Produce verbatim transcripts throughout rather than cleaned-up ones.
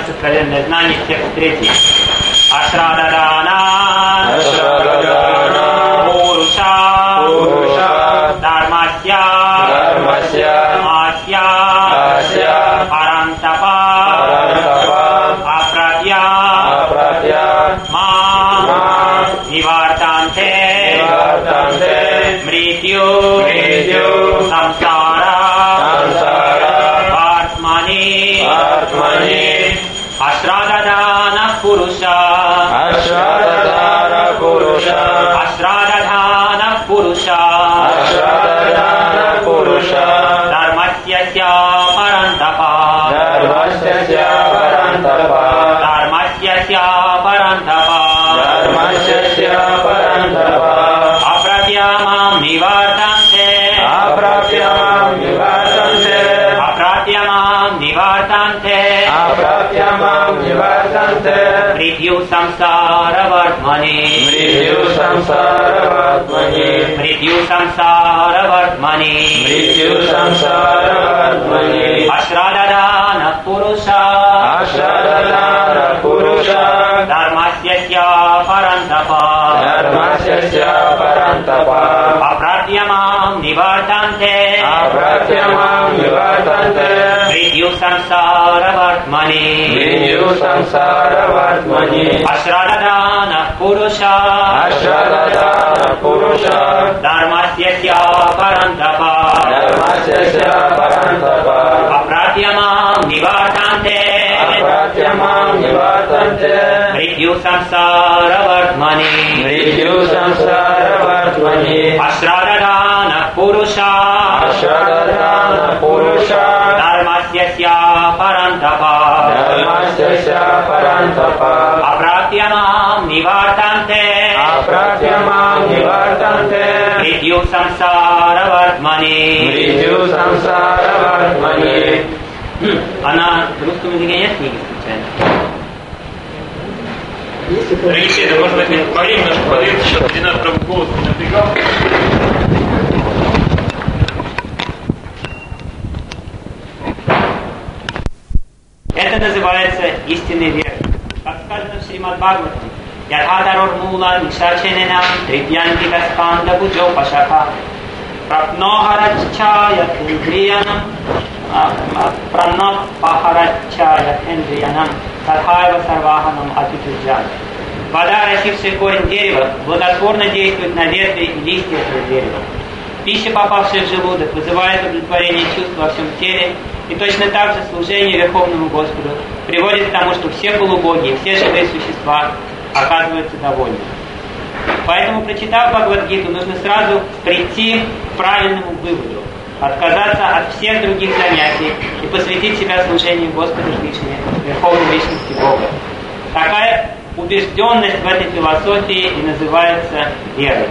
сокровенное знание, текст третий. Ашрададана, Ашрададана, Пуруша, Пуруша, Дharmasya, Dharmasya, Asya, Asya, Parantapa, Parantapa, Aprapya, Aprapya, Ma, Ma, Nivartante, Nivartante, Mrityu, Mrityu, Samsara, Samsara, Atmani, Atmani, Ashradadana Purusha, Ashradadana Purusha, Ashradadana Purusha, Ashradadana Purusha, Dharmasyasya Parantapa, Dharmasyasya Parantapa, Dharmasyasya Parantapa, Dharmasyasya Parantapa, Apratyamam Nivartante, Apratyamam Nivartante, Apratyamam Nivartante, Apratyamam Nivartante, Mrityu Samsara Vartmani, Mrityu Samsara Vatmani, Mrityu Samsara Vartmani, Mrityu Samsara Vatmani, Ashradadana Purusha, Ashradadana Purusha, Dharmasyasya Parantapa, Dharmasyasya Parantapa, Apratyamam Nivartante, Apratyamam Nivartante, Mrityu Samsara Vartmani, Mrityu Samsara Vatmani, Ashradadana Purusha, Ashradadana Purusha, Dharmasyasya Parantapa, Dharmasyasya Parantapa, Apratyamam Nivartante, Apratyamam Nivartante, Mrityu Samsara Vartmani, Mrityu Samsara Vatmani, Ashradadana Purusha, Ashradadana Purusha, Dharmasyasya Parantapa, Dharmasyasya Parantapa, Apratyamam Nivartante, Apratyamam Nivartante, Mrityu Samsara Vartmani. Mrityu Samsara Vatmani. Она в русском языке нет книги случайно? Дорогие члены, может быть, по времени немножко подвинуть, сейчас не надо, чтобы голос не напрягал. Это называется истинной верой. Как сказано в Шримад Бхагаватам, Ядхадарор мула нишачененам трипьянти каспанда буджо пашаха прапнохараччая индриянам пранапахараччая индриянам тадхайва сарваханам атитуджан. Вода, растившая корень дерева, благотворно действует на ветви и листья этого дерева. Пища, попавшая в желудок, вызывает удовлетворение чувств во всем теле, и точно так же служение Верховному Господу приводит к тому, что все полубоги и все живые существа оказываются довольны. Поэтому, прочитав Бхагавад-гиту, нужно сразу прийти к правильному выводу, отказаться от всех других занятий и посвятить себя служению Господу Кришне, Верховной Личности Бога. Такая убежденность в этой философии и называется верой.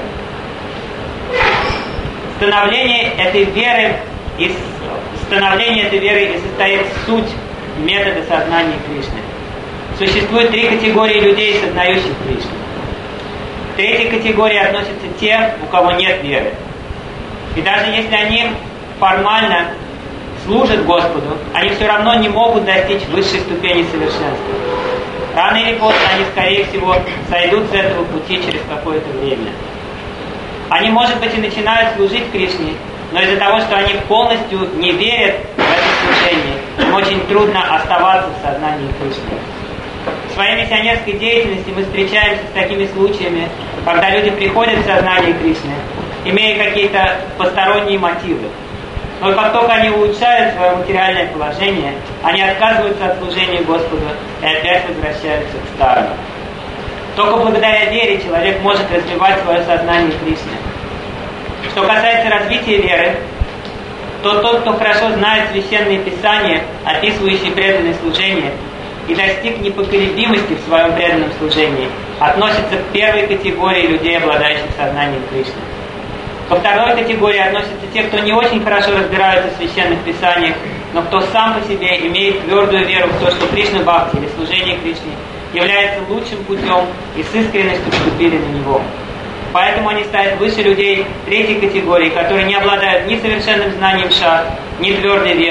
Становление этой веры из становление этой веры и состоит суть метода сознания Кришны. Существует три категории людей, сознающих Кришну. К третьей категории относятся те, у кого нет веры. И даже если они формально служат Господу, они все равно не могут достичь высшей ступени совершенства. Рано или поздно они, скорее всего, сойдут с этого пути через какое-то время. Они, может быть, и начинают служить Кришне, но из-за того, что они полностью не верят в это служение, им очень трудно оставаться в сознании Кришны. В своей миссионерской деятельности мы встречаемся с такими случаями, когда люди приходят в сознание Кришны, имея какие-то посторонние мотивы. Но как только они улучшают свое материальное положение, они отказываются от служения Господу и опять возвращаются к старому. Только благодаря вере человек может развивать свое сознание Кришны. Что касается развития веры, то тот, кто хорошо знает священные писания, описывающие преданное служение, и достиг непоколебимости в своем преданном служении, относится к первой категории людей, обладающих сознанием Кришны. Ко второй категории относятся те, кто не очень хорошо разбирается в священных писаниях, но кто сам по себе имеет твердую веру в то, что Кришна Бхакти или служение Кришне является лучшим путем и с искренностью вступили на него. Поэтому они стоят выше людей третьей категории, которые не обладают ни совершенным знанием шастр, ни твердой верой,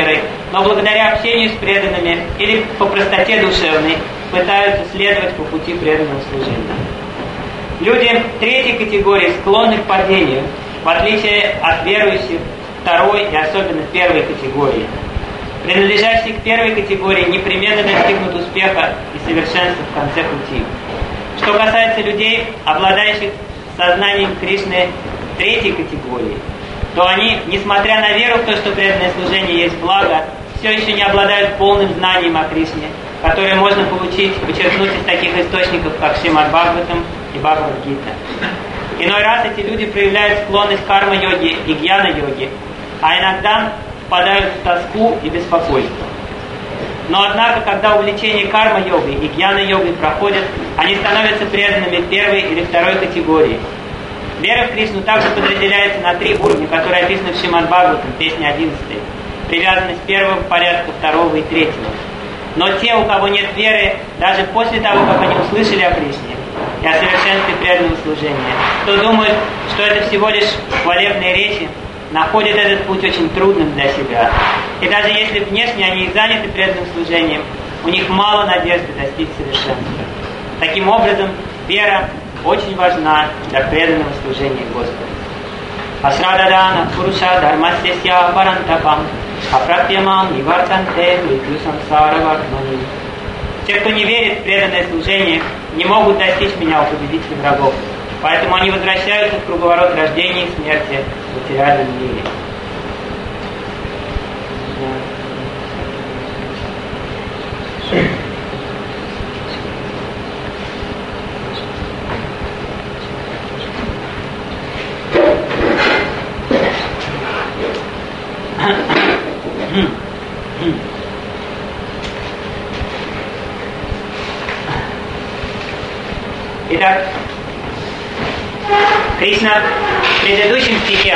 но благодаря общению с преданными или по простоте душевной пытаются следовать по пути преданного служения. Люди третьей категории склонны к падению, в отличие от верующих второй и особенно первой категории. Принадлежащие к первой категории непременно достигнут успеха и совершенства в конце пути. Что касается людей, обладающих сознанием Кришны третьей категории, то они, несмотря на веру в то, что преданное служение есть благо, все еще не обладают полным знанием о Кришне, которое можно получить, почерпнуть из таких источников, как Шримад Бхагаватам и Бхагавад-гита. Иной раз эти люди проявляют склонность к карма-йоге и гьяна-йоге, а иногда впадают в тоску и беспокойство. Но однако, когда увлечение карма-йогой и гьяна-йогой проходят, они становятся преданными первой или второй категории. Вера в Кришну также подразделяется на три уровня, которые описаны в Шримад Бхагаватам, песне одиннадцатой. Привязанность первого порядка, второго и третьего. Но те, у кого нет веры, даже после того, как они услышали о Кришне и о совершенстве преданного служения, то думают, что это всего лишь хвалебные речи, находят этот путь очень трудным для себя. И даже если внешне они и заняты преданным служением, у них мало надежды достичь совершенства. Таким образом, вера очень важна для преданного служения Господу. Ашрададана Пуруша Дharmasya Парантапам Апрапьямам Нивартанте Мритью Сансара Вармани. Те, кто не верит в преданное служение, не могут достичь меня у победителей врагов. Поэтому они возвращаются в круговорот рождения и смерти в материальном мире. Итак, Кришна в предыдущем стихе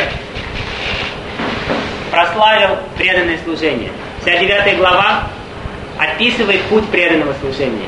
прославил преданное служение. Вся девятая глава описывает путь преданного служения.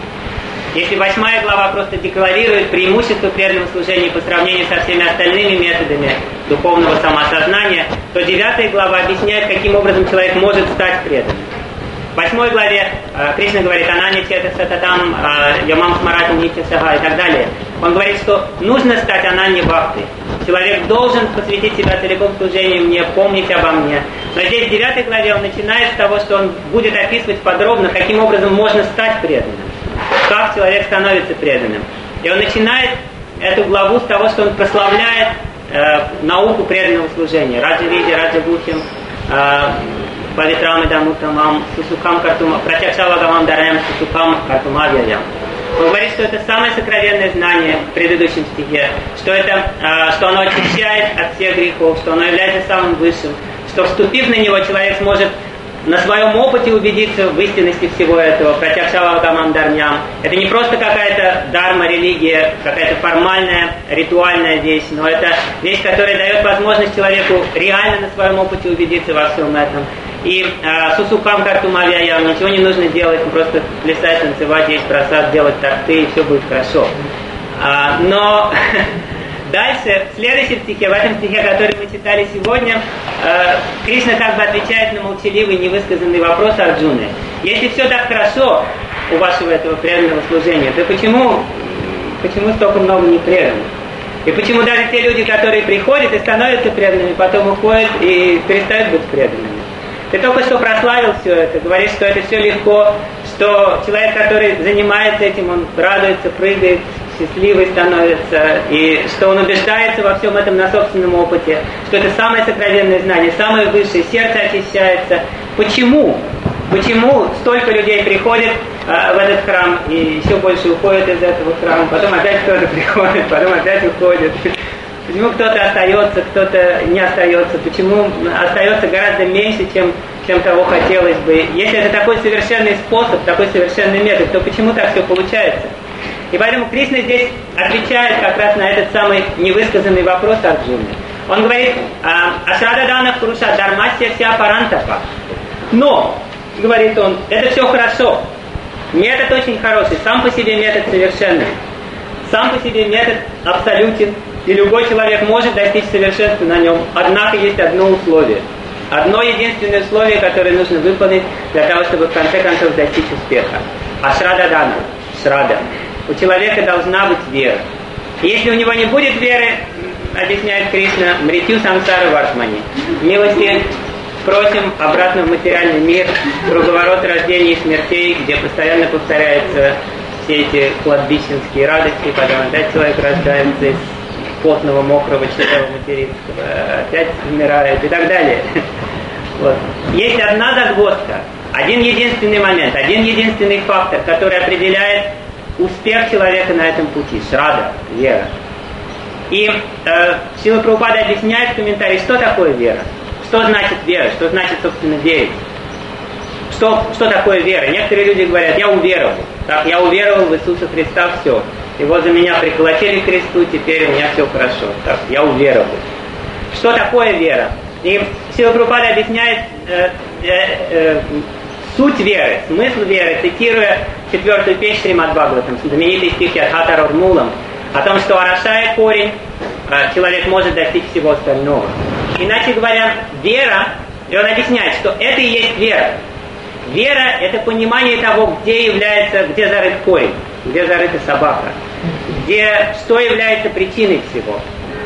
Если восьмая глава просто декларирует преимущество преданного служения по сравнению со всеми остальными методами духовного самоосознания, то девятая глава объясняет, каким образом человек может стать преданным. В восьмой главе э, Кришна говорит «Ананья чета сататам, ямам смаратам нитя сага» и так далее. Он говорит, что нужно стать ананья бхакти. Человек должен посвятить себя целиком служению мне, помнить обо мне. Но здесь в девятой главе он начинает с того, что он будет описывать подробно, каким образом можно стать преданным. Как человек становится преданным. И он начинает эту главу с того, что он прославляет э, науку преданного служения. Раджа Види, Раджа Гухим, э, Павитрам Идамутамам, Сусукам Картума, Пратякшавагамам Дараям, Сусукам Картумавьям. Он говорит, что это самое сокровенное знание в предыдущем стихе, что, это, э, что оно очищает от всех грехов, что оно является самым высшим, что вступив на него, человек сможет на своем опыте убедиться в истинности всего этого. Пратякшавагамам Дарням. Это не просто какая-то дарма, религия, какая-то формальная, ритуальная вещь, но это вещь, которая дает возможность человеку реально на своем опыте убедиться во всем этом. И э, сусукам картумавьям, ничего не нужно делать, просто плясать, танцевать, есть просад, делать торты, и все будет хорошо. А, но дальше, в следующем стихе, в этом стихе, который мы читали сегодня, э, Кришна как бы отвечает на молчаливый, невысказанный вопрос Арджуны. Если все так хорошо у вашего этого преданного служения, то почему, почему столько много непреданных? И почему даже те люди, которые приходят и становятся преданными, потом уходят и перестают быть преданными? Ты только что прославил все это, говоришь, что это все легко, что человек, который занимается этим, он радуется, прыгает, счастливый становится, и что он убеждается во всем этом на собственном опыте, что это самое сокровенное знание, самое высшее, сердце очищается. Почему? Почему столько людей приходит а, в этот храм и еще больше уходит из этого храма, потом опять кто-то приходит, потом опять уходит? Почему кто-то остается, кто-то не остается? Почему остается гораздо меньше, чем, чем того хотелось бы? Если это такой совершенный способ, такой совершенный метод, то почему так все получается? И поэтому Кришна здесь отвечает как раз на этот самый невысказанный вопрос Арджуны. Он говорит, «Ашрададана Пуруша Дharmasya вся Парантапа». Но, говорит он, это все хорошо. Метод очень хороший, сам по себе метод совершенный. Сам по себе метод абсолютен. И любой человек может достичь совершенства на нем. Однако есть одно условие. одно единственное условие, которое нужно выполнить для того, чтобы в конце концов достичь успеха. Ашрада дана, шрада. У человека должна быть вера. Если у него не будет веры, объясняет Кришна, мритю самсара вартмани. Милости просим обратно в материальный мир, круговорот рождений и смертей, где постоянно повторяются все эти кладбищенские радости, потом опять человек рождается из плотного, мокрого, чистого материнского, опять умирает и так далее. Вот. Есть одна загвоздка, один единственный момент, один единственный фактор, который определяет успех человека на этом пути. Шрада, вера. И э, Шрила Прабхупада объясняет в комментарии, что такое вера. Что значит вера, что значит, собственно, верить. Что, что такое вера? Некоторые люди говорят, я уверовал. Так, я уверовал в Иисуса Христа, все. И вот за меня приколотили к кресту, теперь у меня все хорошо. Так, я уверовал. Что такое вера? И Шрила Прабхупада объясняет э, э, э, суть веры, смысл веры, цитируя четвертую песнь Шримад Бхагаватам, знаменитый стих Ядхатарор Мулам, о том, что орошая корень, человек может достичь всего остального. Иначе говоря, вера, и он объясняет, что это и есть вера. Вера – это понимание того, где является, где зарыт корень, где зарыта собака, где, что является причиной всего.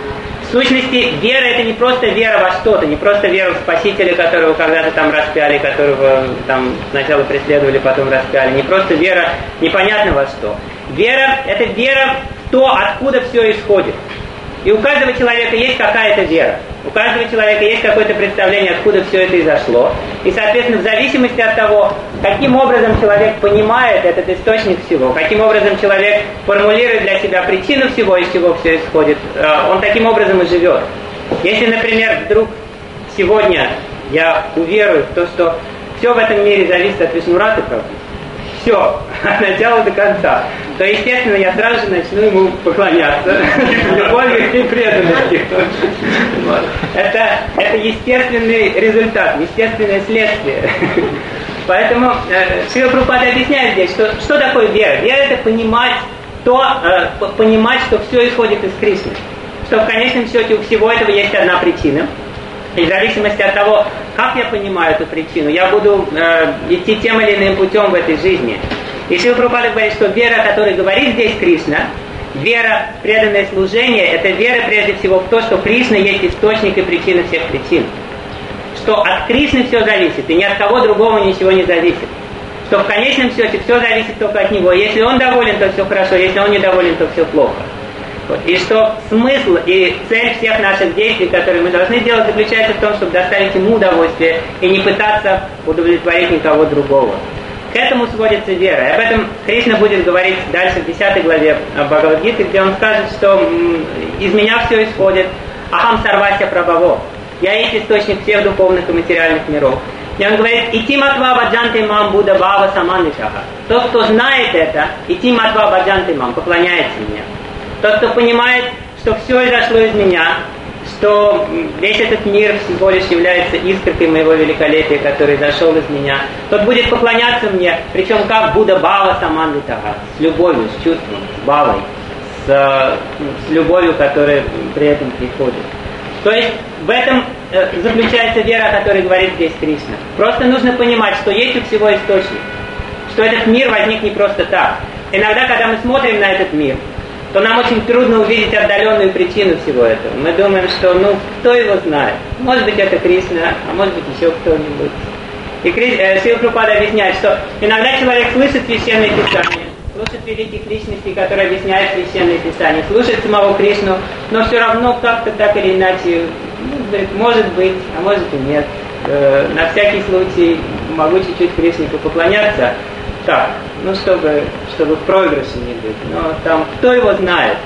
В сущности, вера – это не просто вера во что-то, не просто вера в Спасителя, которого когда-то там распяли, которого там сначала преследовали, потом распяли. Не просто вера непонятно во что. Вера – это вера в то, откуда все исходит. И у каждого человека есть какая-то вера. У каждого человека есть какое-то представление, откуда все это изошло. И, соответственно, в зависимости от того, каким образом человек понимает этот источник всего, каким образом человек формулирует для себя причину всего, из чего все исходит, он таким образом и живет. Если, например, вдруг сегодня я уверую в то, что все в этом мире зависит от Вишнураты Прабху, все, от начала до конца, то, естественно, я сразу же начну ему поклоняться любовью и преданностью. Вот. Это, это естественный результат, естественное следствие. Поэтому э, Шрила Прабхупада объясняет здесь, что, что такое вера. Вера – это понимать, то, э, понимать, что все исходит из Кришны. Что в конечном счете у всего этого есть одна причина. И в зависимости от того, как я понимаю эту причину, я буду э, идти тем или иным путем в этой жизни. И Шрила Прабхупада говорит, что вера, о которой говорит здесь Кришна, вера, преданное служение, это вера прежде всего в то, что Кришна есть источник и причина всех причин. Что от Кришны все зависит, и ни от кого другого ничего не зависит. Что в конечном счете все зависит только от Него. Если Он доволен, то все хорошо, если Он недоволен, то все плохо. Вот. И что смысл и цель всех наших действий, которые мы должны делать, заключается в том, чтобы доставить Ему удовольствие и не пытаться удовлетворить никого другого. К этому сводится вера. И об этом Кришна будет говорить дальше в десятой главе Бхагавад-гиты, где он скажет, что из меня все исходит. Ахам сарвася прабхаво. Я есть источник всех духовных и материальных миров. И он говорит, ити матва баджанты мам Будда бава саманвичаха. Тот, кто знает это, ити матва баджанты мам, поклоняется мне. Тот, кто понимает, что все изошло из меня, что весь этот мир всего лишь является искоркой моего великолепия, который зашел из меня, тот будет поклоняться мне, причем как Будда Бава Саманвитага, с любовью, с чувством, с бавой, с, с любовью, которая при этом приходит. То есть в этом э, заключается вера, о которой говорит здесь Кришна. Просто нужно понимать, что есть у всего источник, что этот мир возник не просто так. Иногда, когда мы смотрим на этот мир, то нам очень трудно увидеть отдаленную причину всего этого. Мы думаем, что, ну, кто его знает? Может быть, это Кришна, а может быть, еще кто-нибудь. И э, Шрила Прабхупада объясняет, что иногда человек слышит священное писание, слушает великих личностей, которые объясняют священное писание, слушает самого Кришну, но все равно как-то так или иначе, ну, говорит, может быть, а может и нет. Э, на всякий случай могу чуть-чуть Кришнику поклоняться. Так, ну чтобы, чтобы в проигрыше не быть. Но там кто его знает.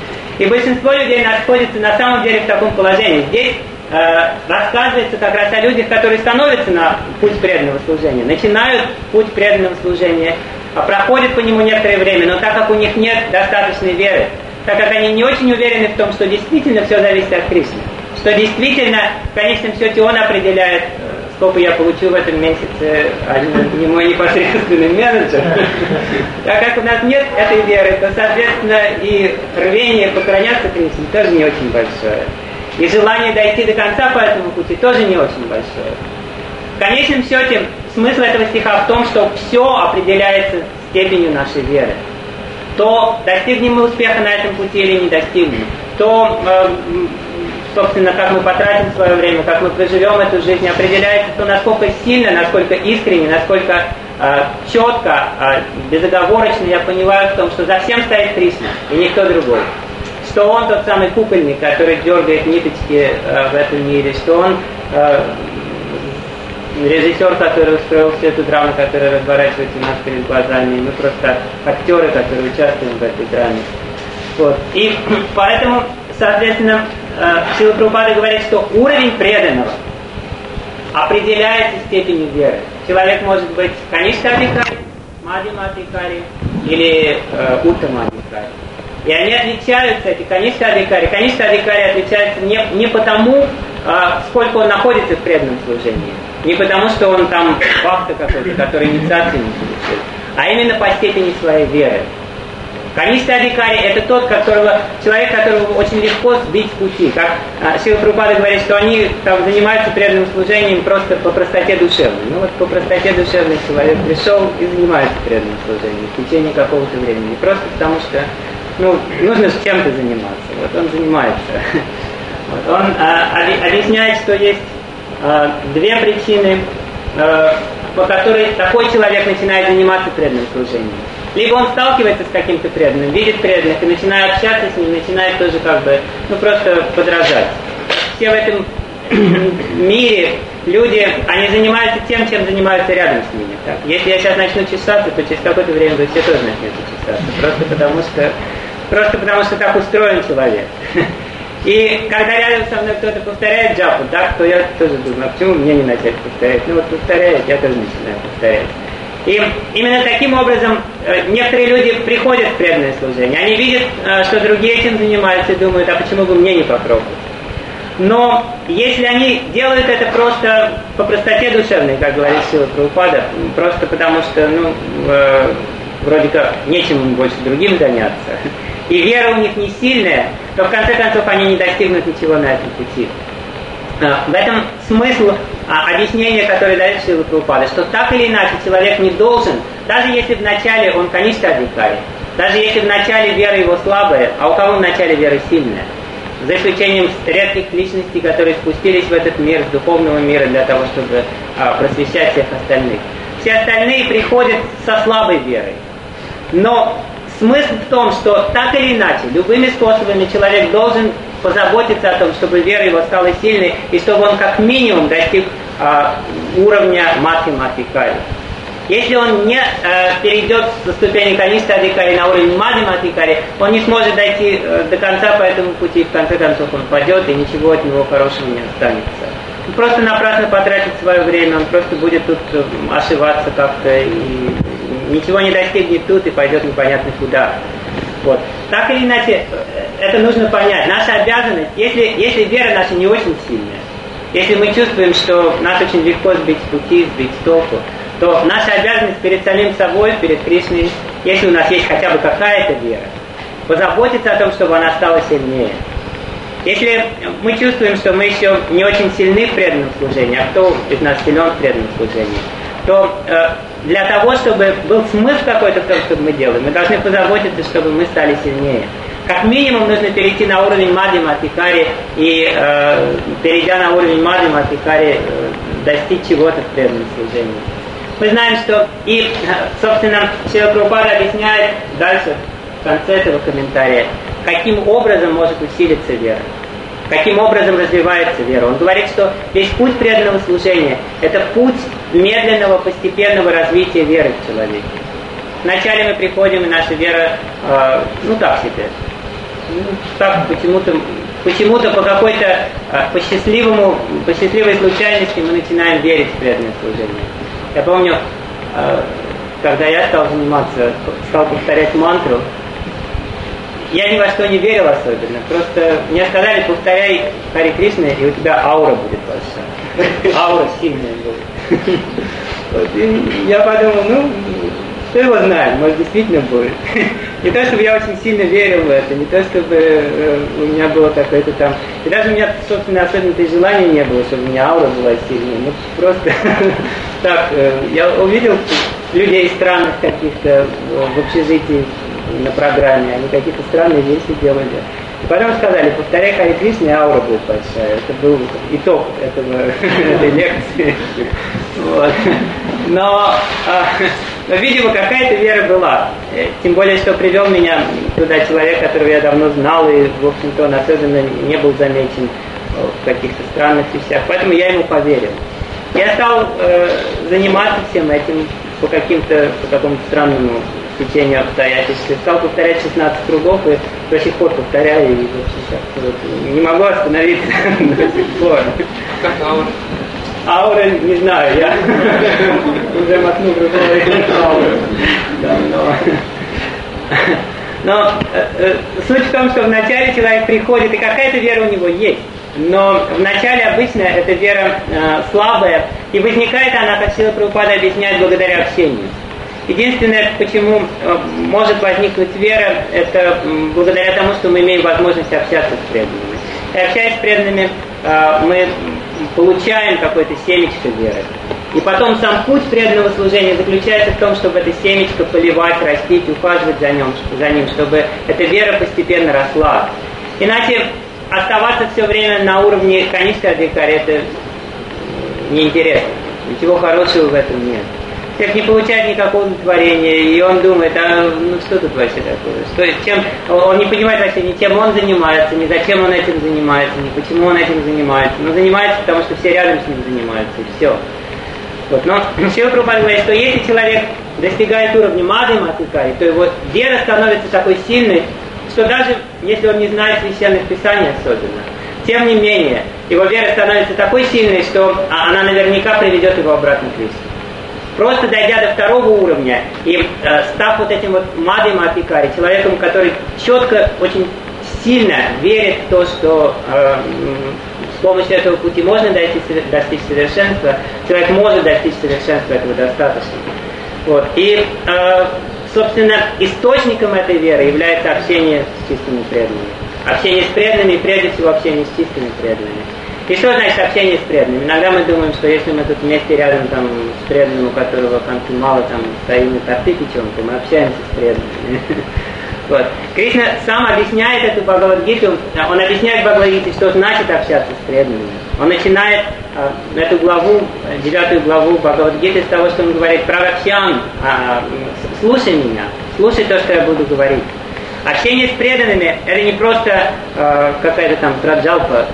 И большинство людей находится на самом деле в таком положении. Здесь э, рассказывается как раз о людях, которые становятся на путь преданного служения, начинают путь преданного служения, а проходят по нему некоторое время, но так как у них нет достаточной веры, так как они не очень уверены в том, что действительно все зависит от Кришны, что действительно в конечном счете Он определяет, сколько я получу в этом месяце, а не мой непосредственный менеджер. Так как у нас нет этой веры, то, соответственно, и рвение поклоняться Кришне тоже не очень большое. И желание дойти до конца по этому пути тоже не очень большое. В конечном счете, смысл этого стиха в том, что все определяется степенью нашей веры. То достигнем мы успеха на этом пути или не достигнем. То, э, собственно, как мы потратим свое время, как мы проживем эту жизнь, определяется то, насколько сильно, насколько искренне, насколько э, четко, э, безоговорочно я понимаю в том, что за всем стоит Кришна и никто другой. Что он тот самый кукольник, который дергает ниточки э, в этом мире, что он э, режиссер, который устроил всю эту драму, которая разворачивается у нас перед глазами, и мы просто актеры, которые участвуем в этой драме. Вот. И поэтому, соответственно, Шрила Прабхупада говорит, что уровень преданного определяется степенью веры. Человек может быть Канишка-адикари, Мадхима-адикари или э, Уттама-адикари. И они отличаются, эти Канишка-адикари. Канишка-адикари отличаются не, не потому, а, сколько он находится в преданном служении, не потому, что он там бхакта какой-то, который инициацию не получил, а именно по степени своей веры. Канишка-адикари — это тот, которого, человек, которого очень легко сбить с пути. Как а, Шрила Прабхупада говорит, что они там занимаются преданным служением просто по простоте душевной. Ну вот по простоте душевной человек пришел и занимается преданным служением в течение какого-то времени. Просто потому что ну, нужно с чем-то заниматься. Вот он занимается. Вот. Он а, объясняет, что есть а, две причины, а, по которой такой человек начинает заниматься преданным служением. Либо он сталкивается с каким-то преданным, видит преданных и начинает общаться с ним, начинает тоже как бы, ну просто подражать. Все в этом мире люди, они занимаются тем, чем занимаются рядом с ними. Так? Если я сейчас начну чесаться, то через какое-то время вы все тоже начнете чесаться. Просто потому что, просто потому что так устроен человек. И когда рядом со мной кто-то повторяет джапу, так, то я тоже думаю, а почему мне не начать повторять? Ну вот повторяет, я тоже начинаю повторять. И именно таким образом некоторые люди приходят в преданное служение. Они видят, что другие этим занимаются и думают, а почему бы мне не попробовать? Но если они делают это просто по простоте душевной, как говорит Шрила Прабхупада, просто потому что, ну, э, вроде как нечем им больше другим заняться, и вера у них не сильная, то в конце концов они не достигнут ничего на этом пути. В этом смысл а, объяснения, которое дает Шрила Прабхупада, что так или иначе человек не должен, даже если вначале он, конечно, адикари, даже если вначале вера его слабая, а у кого в начале вера сильная, за исключением редких личностей, которые спустились в этот мир, в духовного мира, для того, чтобы а, просвещать всех остальных. Все остальные приходят со слабой верой. Но смысл в том, что так или иначе, любыми способами человек должен позаботиться о том, чтобы вера его стала сильной, и чтобы он как минимум достиг а, уровня Мадхима-адикари. Если он не э, перейдет со ступени Канишка-адикари на уровень Мадхима-адикари, он не сможет дойти э, до конца по этому пути, и в конце концов он падет, и ничего от него хорошего не останется. Он просто напрасно потратит свое время, он просто будет тут э, ошибаться как-то, и ничего не достигнет тут, и пойдет непонятно куда. Вот. Так или иначе, это нужно понять. Наша обязанность, если, если вера наша не очень сильная, если мы чувствуем, что нас очень легко сбить с пути, сбить с толку, то наша обязанность перед самим собой, перед Кришной, если у нас есть хотя бы какая-то вера, позаботиться о том, чтобы она стала сильнее. Если мы чувствуем, что мы еще не очень сильны в преданном служении, а кто из нас силен в преданном служении, то э, для того, чтобы был смысл какой-то в том, что мы делаем, мы должны позаботиться, чтобы мы стали сильнее. Как минимум нужно перейти на уровень Мадхима-адикари и, э, перейдя на уровень Мадхима-адикари, э, достичь чего-то в преданном служении. Мы знаем, что и, собственно, Шрила Прабхупада объясняет дальше, в конце этого комментария, каким образом может усилиться вера, каким образом развивается вера. Он говорит, что весь путь преданного служения – это путь медленного, постепенного развития веры в человеке. Вначале мы приходим, и наша вера, э, ну так себе, ну, так почему-то, почему-то по какой-то, э, по счастливому, по счастливой случайности мы начинаем верить в преданное служение. Я помню, э, когда я стал заниматься, стал повторять мантру, я ни во что не верил особенно. Просто мне сказали, повторяй Харе Кришна, и у тебя аура будет большая. Аура сильная будет. Вот, и я подумал, ну, кто его знает, может действительно будет. Не то, чтобы я очень сильно верил в это, не то, чтобы э, у меня было какое-то там... И даже у меня, собственно, особенно-то и желания не было, чтобы у меня аура была сильная. Ну, просто так, э, я увидел людей странных каких-то в общежитии на программе, они какие-то странные вещи делали. И потом сказали, повторяй Харе Кришна, и аура будет большая. Это был итог этого, этой лекции. Вот. Но, но, видимо, какая-то вера была. Тем более, что привел меня туда человек, которого я давно знал, и, в общем-то, он особенно не был замечен в каких-то странных вещах. Поэтому я ему поверил. Я стал э, заниматься всем этим по каким-то, по какому-то странному течению обстоятельств. Стал повторять шестнадцать кругов и до сих пор повторяю, и сейчас вот, не могу остановиться до сих пор. Как аура? Аура, не знаю, я уже мотну другой ауру. Давно. Но э, э, суть в том, что вначале человек приходит, и какая-то вера у него есть. Но вначале обычно эта вера э, слабая, и возникает она, как Шрила Прабхупада объясняет, благодаря общению. Единственное, почему э, может возникнуть вера, это э, благодаря тому, что мы имеем возможность общаться с преданными. И общаясь с преданными, э, мы получаем какое-то семечко веры. И потом сам путь преданного служения заключается в том, чтобы это семечко поливать, растить, ухаживать за ним, за ним, чтобы эта вера постепенно росла. Иначе оставаться все время на уровне канишка адхикари, это неинтересно. Ничего хорошего в этом нет. Человек не получает никакого удовлетворения, и он думает, а ну что тут вообще такое? Что, чем, он не понимает вообще ни чем он занимается, ни зачем он этим занимается, ни почему он этим занимается. Но занимается, потому что все рядом с ним занимаются, и все. Вот. Но Шрила Прабхупада говорит, что если человек достигает уровня Мадхи Адхикари, то его вера становится такой сильной, что даже если он не знает священных писаний особенно, тем не менее, его вера становится такой сильной, что она наверняка приведет его обратно к Кришне. Просто дойдя до второго уровня и э, став вот этим вот Мадхи Адхикари, человеком, который четко, очень сильно верит в то, что э, с помощью этого пути можно дойти, достичь совершенства, человек может достичь совершенства, этого достаточно. Вот. И, э, собственно, источником этой веры является общение с чистыми преданными. Общение с преданными, прежде всего общение с чистыми преданными. И что значит общение с преданными? Иногда мы думаем, что если мы тут вместе рядом там, с преданным, у которого концы мало, там, стоим и торты печем, то мы общаемся с преданными. Вот. Кришна сам объясняет эту Бхагавад-гиту, он объясняет в Бхагавад-гите, что значит общаться с преданными. Он начинает э, эту главу, девятую главу Бхагавад-гиты с того, что он говорит: «Правакшям, э, слушай меня, слушай то, что я буду говорить». Общение с преданными – это не просто э, какая-то там праджалпа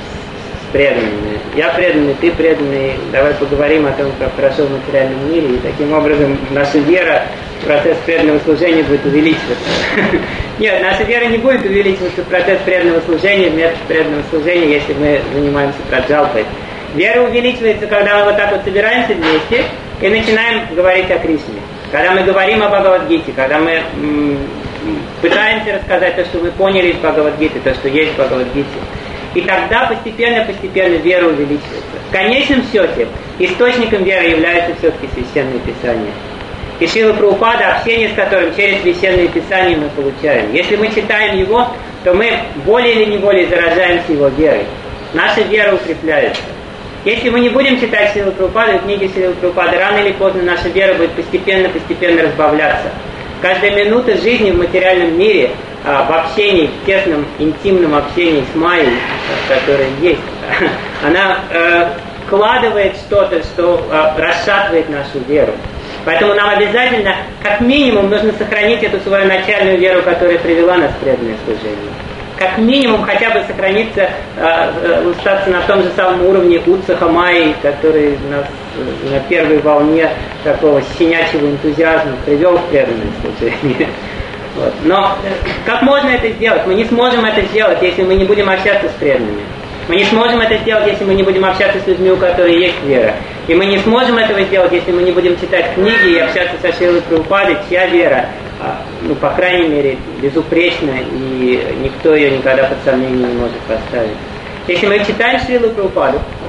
с преданными. Я преданный, ты преданный, давай поговорим о том, как хорошо в материальном мире, и таким образом наша вера, процесс преданного служения будет увеличиваться. Нет, наша вера не будет увеличиваться в процесс преданного служения, в метод преданного служения, если мы занимаемся праджалпой. Вера увеличивается, когда мы вот так вот собираемся вместе и начинаем говорить о Кришне. Когда мы говорим о Бхагавад-гите, когда мы м- пытаемся рассказать то, что мы поняли из Бхагавад-гиты, то, что есть в Бхагавад-гите. И тогда постепенно-постепенно вера увеличивается. В конечном счете, источником веры является все-таки Священное Писание. И Шрила Прабхупада, общение с которым через Священное Писание мы получаем. Если мы читаем его, то мы более или неволей заражаемся его верой. Наша вера укрепляется. Если мы не будем читать Шрилу Прабхупаду, книги Шрилы Прабхупады, рано или поздно наша вера будет постепенно-постепенно разбавляться. Каждая минута жизни в материальном мире, в общении, в тесном, интимном общении с Майей, которая есть, она э, вкладывает что-то, что э, расшатывает нашу веру. Поэтому нам обязательно, как минимум, нужно сохранить эту свою начальную веру, которая привела нас в преданное служение. Как минимум хотя бы сохраниться, э, э, остаться на том же самом уровне Утсаха Майи, который нас э, на первой волне такого щенячьего энтузиазма привел в преданное служение. Вот. Но как можно это сделать? Мы не сможем это сделать, если мы не будем общаться с преданными. Мы не сможем это сделать, если мы не будем общаться с людьми, у которых есть вера. И мы не сможем этого сделать, если мы не будем читать книги и общаться со Шрилой Прабхупадой, чья вера, ну, по крайней мере, безупречна, и никто ее никогда под сомнение не может поставить. Если мы читаем Шрилу Прабхупаду,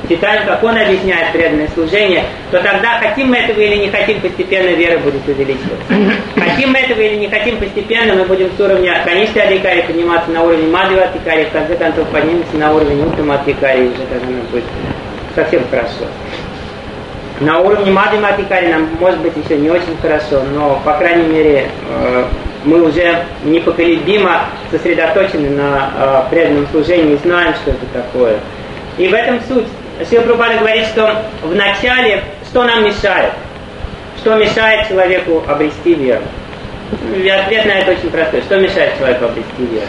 читаем, как он объясняет преданное служение, то тогда, хотим мы этого или не хотим, постепенно вера будет увеличиваться. Хотим мы этого или не хотим, постепенно мы будем с уровня Каништы Адхикари подниматься на уровень Мадхива Адхикари, в конце концов поднимемся на уровень Уттама Адхикари, уже тогда нам будет совсем хорошо. На уровне Мадхива Адхикари нам может быть еще не очень хорошо, но, по крайней мере, мы уже непоколебимо сосредоточены на преданном служении и знаем, что это такое. И в этом суть. Шрила Прабхупада говорит, что в начале, что нам мешает? Что мешает человеку обрести веру? И ответ на это очень простой. Что мешает человеку обрести веру?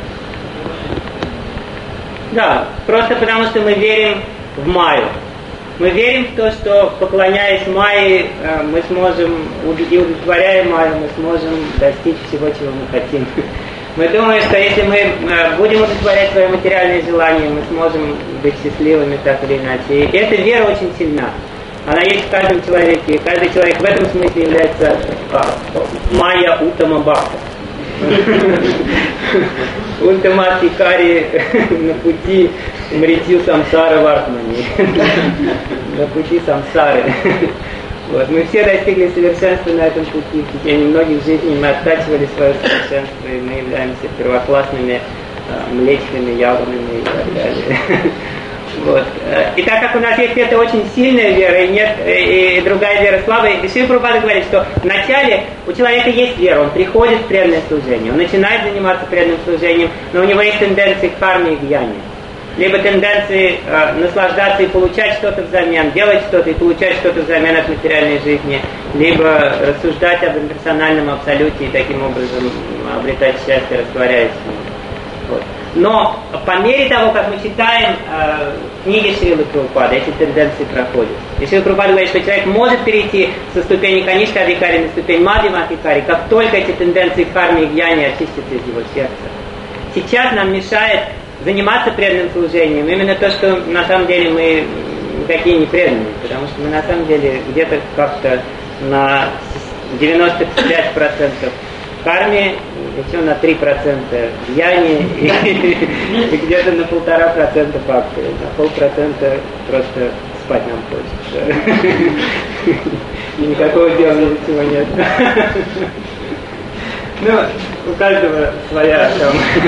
Да, просто потому что мы верим в Майю. Мы верим в то, что, поклоняясь Майе, мы сможем, и удовлетворяя Майю, мы сможем достичь всего, чего мы хотим. Мы думаем, что если мы будем удовлетворять свои материальные желания, мы сможем быть счастливыми так или иначе. И эта вера очень сильна. Она есть в каждом человеке. И каждый человек в этом смысле является Майя Уттама Бхакта. Уттама Адхикари на пути Мритью Самсара Вартмани. На пути самсары. Вот. Мы все достигли совершенства на этом пути. В течение многих жизней мы оттачивали свое совершенство, и мы являемся первоклассными э, млечными, яблонными и так далее. Вот. И так как у нас есть эта очень сильная вера, и нет и, и другая вера слабая, Шрила Прабхупада говорит, что вначале у человека есть вера, он приходит в преданное служение, он начинает заниматься преданным служением, но у него есть тенденции к карме и гьяне. Либо тенденции э, наслаждаться и получать что-то взамен, делать что-то и получать что-то взамен от материальной жизни, либо рассуждать об имперсональном абсолюте и таким образом обретать счастье, растворяясь в нем. Вот. Но по мере того, как мы читаем э, книги Шрилы Прабхупады, эти тенденции проходят. И Шрила Прабхупада говорит, что человек может перейти со ступени Каништы Адхикари на ступень Мадхива Адхикари, как только эти тенденции кармы и гьяни очистятся из его сердца. Сейчас нам мешает заниматься преданным служением именно то, что на самом деле мы никакие не преданные, потому что мы на самом деле где-то как-то на девяносто пять процентов карме, еще на три процента гьяни и, и где-то на полтора процента факты. На полпроцента просто спать нам хочется. И никакого дела ни до чего нет. Ну, у каждого своя там,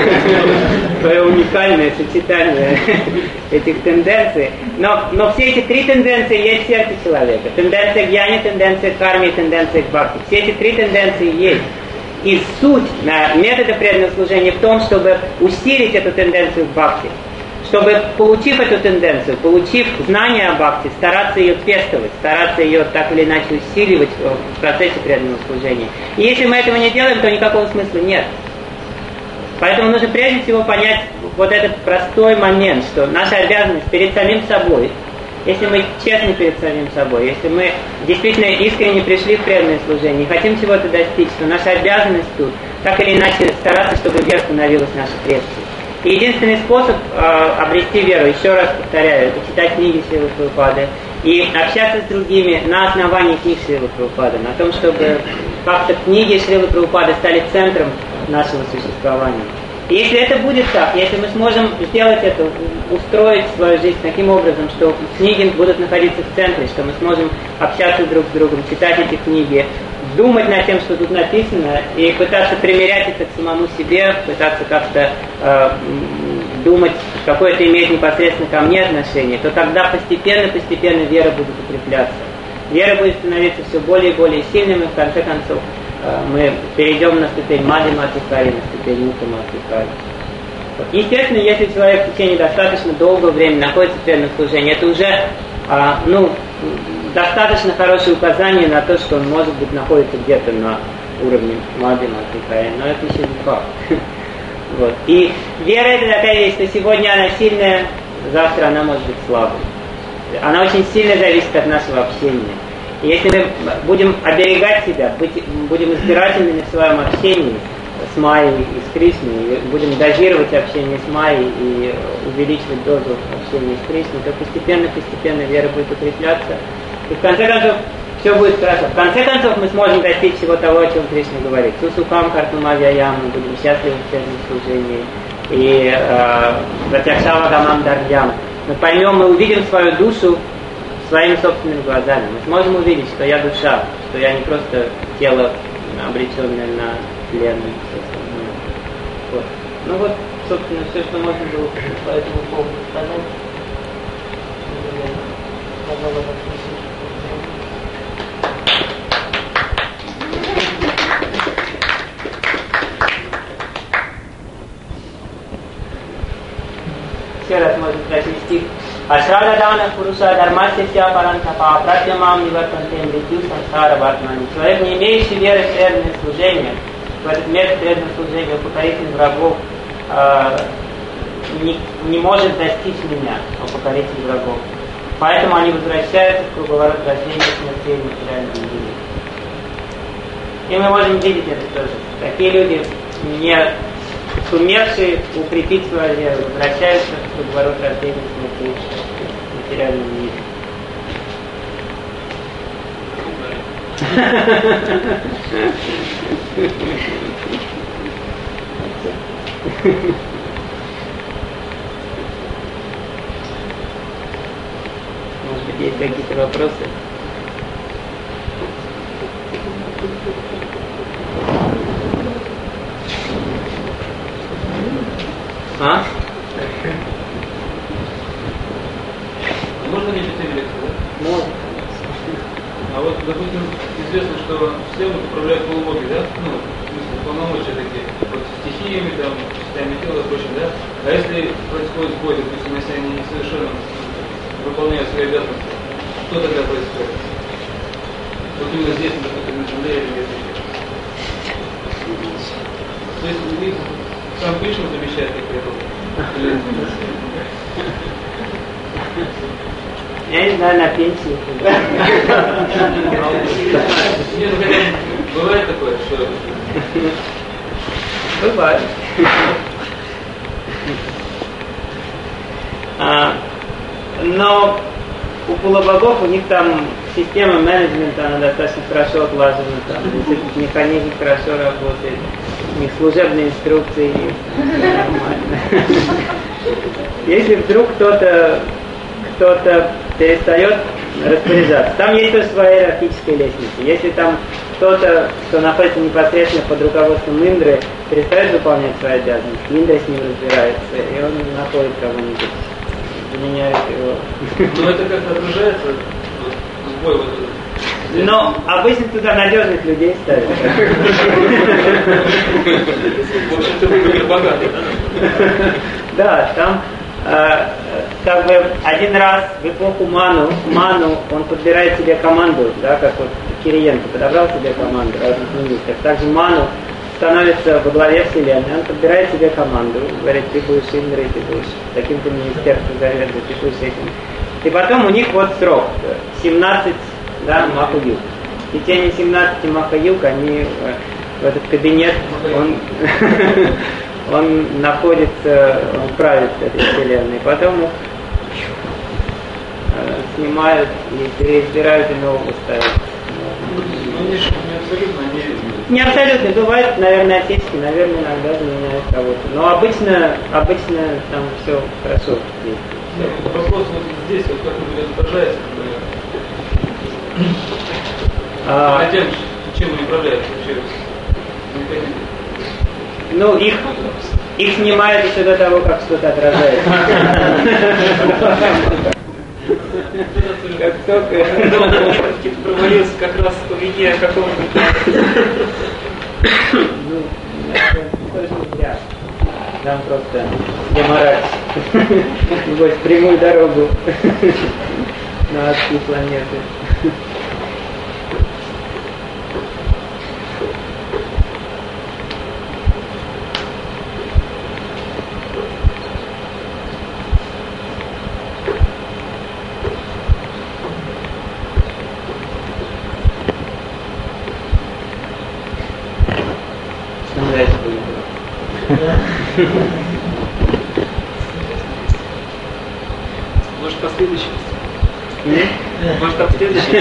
свое уникальное сочетание этих тенденций. Но, но все эти три тенденции есть в сердце человека. Тенденция к гьяне, тенденция к карме и тенденция к бхакти. Все эти три тенденции есть. И суть метода преданного служения в том, чтобы усилить эту тенденцию к бхакти. Чтобы, получив эту тенденцию, получив знание о бхакти, стараться ее пестовать, стараться ее так или иначе усиливать в процессе преданного служения. И если мы этого не делаем, то никакого смысла нет. Поэтому нужно прежде всего понять вот этот простой момент, что наша обязанность перед самим собой, если мы честны перед самим собой, если мы действительно искренне пришли в преданное служение и хотим чего-то достичь, то наша обязанность тут так или иначе стараться, чтобы вера становилась нашей крепостью. И единственный способ э, обрести веру, еще раз повторяю, это читать книги Шрилы Прабхупады и общаться с другими на основании книг Шрилы Прабхупады, на том, чтобы как-то книги Шрилы Прабхупады стали центром нашего существования. И если это будет так, если мы сможем сделать это, устроить свою жизнь таким образом, что книги будут находиться в центре, что мы сможем общаться друг с другом, читать эти книги, думать над тем, что тут написано, и пытаться примерять это к самому себе, пытаться как-то э, думать, какое это имеет непосредственно ко мне отношение, то тогда постепенно-постепенно вера будет укрепляться. Вера будет становиться все более и более сильной, и в конце концов э, мы перейдем на ступень Мадхива Адхикари, на ступень Уттама Адхикари. Естественно, если человек в течение достаточно долгого времени находится в преданном служении, это уже э, ну, достаточно хорошее указание на то, что он, может быть, находится где-то на уровне Мадхива Адхикари, но это еще не факт. Вот. И вера это такая вещь, что сегодня она сильная, завтра она может быть слабой. Она очень сильно зависит от нашего общения. И если мы будем оберегать себя, быть, будем избирательными в своем общении с Майей и с Кришной, будем дозировать общение с Майей и увеличивать дозу общения с Кришной, то постепенно-постепенно вера будет укрепляться. И в конце концов все будет хорошо. В конце концов мы сможем достичь всего того, о чем Кришна говорит. Сусукам картумавьяям, мы будем счастливы в преданном служении. И Пратякшава гамам дарьям, мы поймем, мы увидим свою душу своими собственными глазами. Мы сможем увидеть, что я душа, что я не просто тело, обреченное на тлен. Вот. Ну вот, собственно, все, что можно было по этому поводу сказать. Еще раз можно прочесть стих. Ашрададана Пуруша Дармасия Парантапа Пратьямам Нивартантем Витю Сансара Ватмани. Человек, не имеющий веры в преданное служение, в этот мир преданного служения, покоритель врагов, э, не, не может достичь меня, а покоритель врагов. Поэтому они возвращаются в круговорот рождения смертей в материальном мире. И мы можем видеть это тоже. Такие люди, не сумевшие укрепить свою веру, возвращаются в круговорот рождения смертей в материальном мире. Может быть, есть какие-то вопросы? А? Можно меньше тем лекцию, да? Можно. А вот, допустим, известно, что Всевышний управляет полубоги, да? Ну, в смысле, полномочия такие. Вот стихиями, там, частями тела и прочим, да? А если происходит сбой, допустим, если они несовершенно выполняют свои обязанности, что тогда происходит? Вот именно здесь, допустим, на земле или где-то. То есть их сам Кришна замещает такие роли? Я не знаю, на пенсии. Нет, ну хотя бывает такое, что... Бывает. А, но у полубогов, у них там система менеджмента, она достаточно хорошо отлажена, там, механизм хорошо работает, у них служебные инструкции нормально. Если вдруг кто-то кто-то перестает распоряжаться, там есть тоже своя иерархическая лестница. Если там кто-то, кто находится непосредственно под руководством Индры, перестает выполнять свои обязанности, Индра с ним разбирается, и он находит кого-нибудь, заменяет его. Но это как-то отражается, вот, сбой вот этот. Но обычно туда надежных людей ставят. В общем-то, вы богатый, да? Да, там э, как бы один раз в эпоху Ману, Ману он подбирает себе команду, да, как вот Кириенко подобрал себе команду разных министров. Также Ману становится во главе вселенной, он подбирает себе команду, говорит, ты будешь Индрой, ты будешь таким-то министерством заведовать, ты будешь этим. И потом у них вот срок, семнадцать, да, Маха-юг. В течение семнадцати Маха-юг они в этот кабинет, он, он находится, он правит этой вселенной. Потом их снимают и переизбирают и нового ставят. Ну, они же не абсолютно, они... Не абсолютно, бывает, наверное, отечески, наверное, иногда заменяют кого-то. Но обычно, обычно там все хорошо действует. Вопрос вот здесь, вот как это отражается, например. А, А тем, чем они управляют вообще? ну, их, их снимают еще до того, как что-то отражается. Как только провалился как раз по вине какого-нибудь. Ну, тоже не зря. Нам просто деморать. Небось, прямую дорогу на адские планеты. Может, последующий? Нет? Может, там следующий?